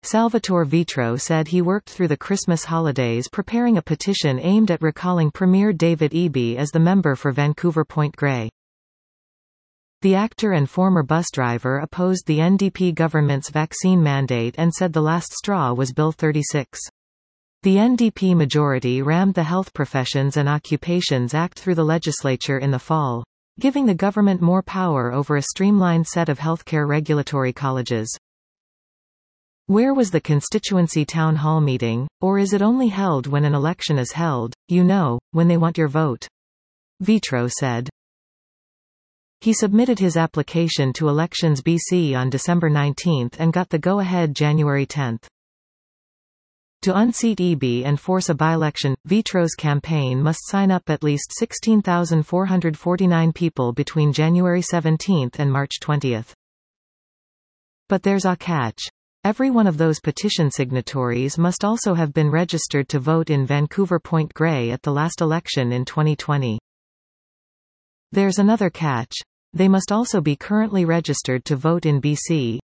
Salvatore Vitro said he worked through the Christmas holidays preparing a petition aimed at recalling Premier David Eby as the member for Vancouver Point Grey. The actor and former bus driver opposed the NDP government's vaccine mandate and said the last straw was Bill 36. The NDP majority rammed the Health Professions and Occupations Act through the legislature in the fall, giving the government more power over a streamlined set of healthcare regulatory colleges. Where was the constituency town hall meeting, or is it only held when an election is held, when they want your vote? Vitro said. He submitted his application to Elections BC on December 19 and got the go-ahead January 10. To unseat Eby and force a by-election, Vitro's campaign must sign up at least 16,449 people between January 17 and March 20. But there's a catch. Every one of those petition signatories must also have been registered to vote in Vancouver Point Grey at the last election in 2020. There's another catch. They must also be currently registered to vote in BC.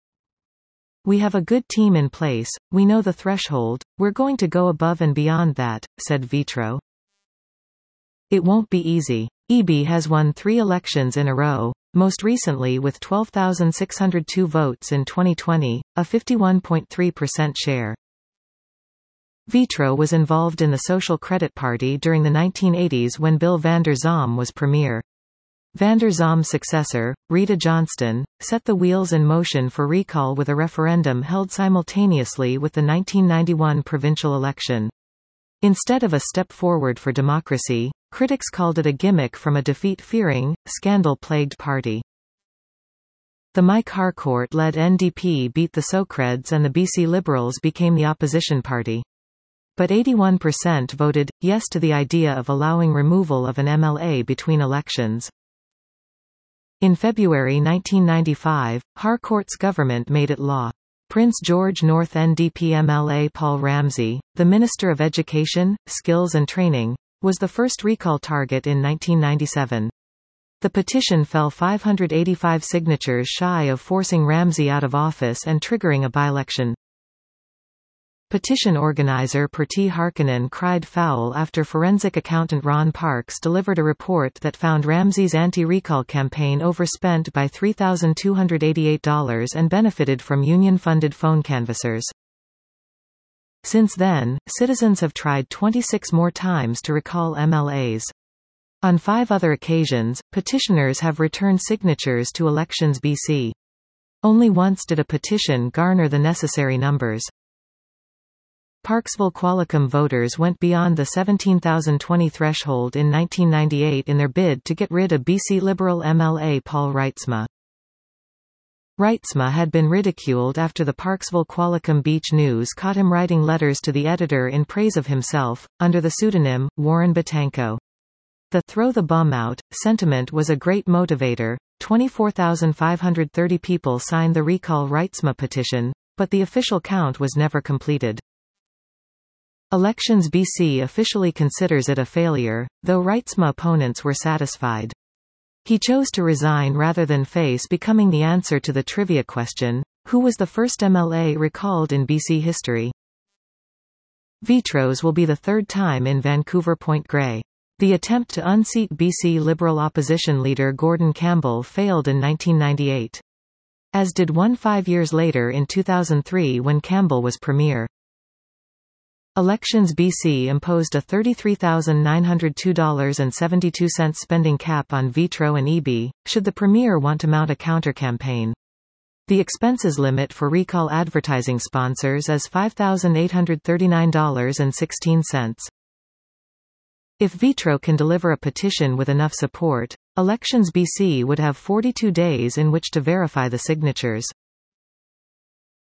We have a good team in place, we know the threshold, we're going to go above and beyond that, said Vitro. It won't be easy. Eby has won 3 elections in a row, most recently with 12,602 votes in 2020, a 51.3% share. Vitro was involved in the Social Credit Party during the 1980s when Bill Vander Zalm was premier. Vander Zalm's successor, Rita Johnston, set the wheels in motion for recall with a referendum held simultaneously with the 1991 provincial election. Instead of a step forward for democracy, critics called it a gimmick from a defeat-fearing, scandal-plagued party. The Mike Harcourt-led NDP beat the Socreds and the BC Liberals became the opposition party. But 81% voted yes to the idea of allowing removal of an MLA between elections. In February 1995, Harcourt's government made it law. Prince George North NDP MLA Paul Ramsey, the Minister of Education, Skills and Training, was the first recall target in 1997. The petition fell 585 signatures shy of forcing Ramsey out of office and triggering a by-election. Petition organizer Pertti Harkinen cried foul after forensic accountant Ron Parks delivered a report that found Ramsey's anti-recall campaign overspent by $3,288 and benefited from union-funded phone canvassers. Since then, citizens have tried 26 more times to recall MLAs. On 5 other occasions, petitioners have returned signatures to Elections BC. Only once did a petition garner the necessary numbers. Parksville-Qualicum voters went beyond the 17,020 threshold in 1998 in their bid to get rid of BC Liberal MLA Paul Reitsma. Reitsma had been ridiculed after the Parksville-Qualicum Beach News caught him writing letters to the editor in praise of himself, under the pseudonym, Warren Batanko. The "throw the bum out" sentiment was a great motivator. 24,530 people signed the Recall Reitsma petition, but the official count was never completed. Elections BC officially considers it a failure, though Reitsma opponents were satisfied. He chose to resign rather than face becoming the answer to the trivia question, who was the first MLA recalled in BC history? Vitro's will be the 3rd time in Vancouver Point Grey. The attempt to unseat BC Liberal opposition leader Gordon Campbell failed in 1998. As did one 5 years later in 2003 when Campbell was premier. Elections BC imposed a $33,902.72 spending cap on Vitro and Eby, should the premier want to mount a counter-campaign. The expenses limit for recall advertising sponsors is $5,839.16. If Vitro can deliver a petition with enough support, Elections BC would have 42 days in which to verify the signatures.